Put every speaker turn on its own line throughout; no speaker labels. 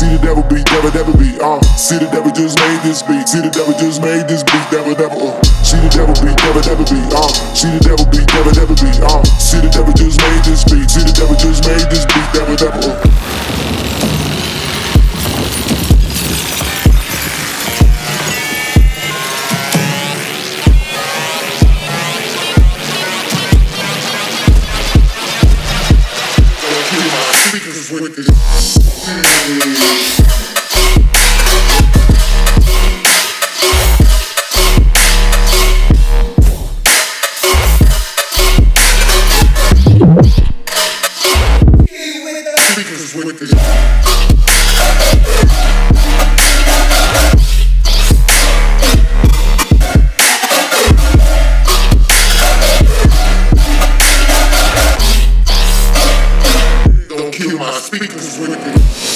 See the devil beat, devil beat, see the devil just made this beat. See the devil just made this beat, devil, see the devil beat, devil beat, see the devil beat, devil beat, see the devil just made this beat. See the devil just made this beat, devil. With this. Don't kill my speakers with it.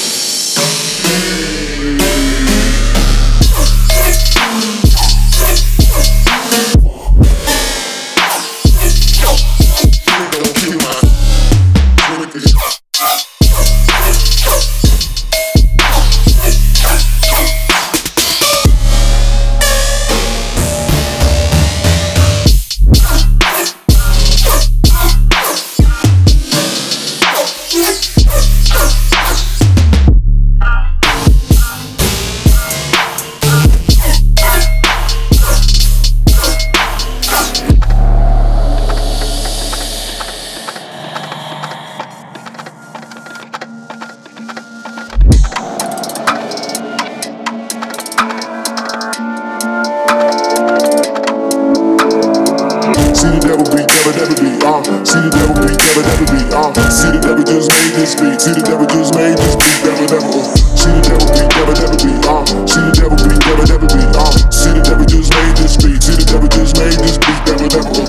See the devil beat, devil beat, see the devil beat, devil beat, see the devil just made this beat. See the devil just made this beat, devil. See the devil beat, devil beat, see the devil beat, devil beat, see the devil just made this beat. See the devil just made this beat, devil.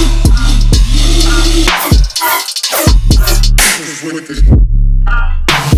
With this.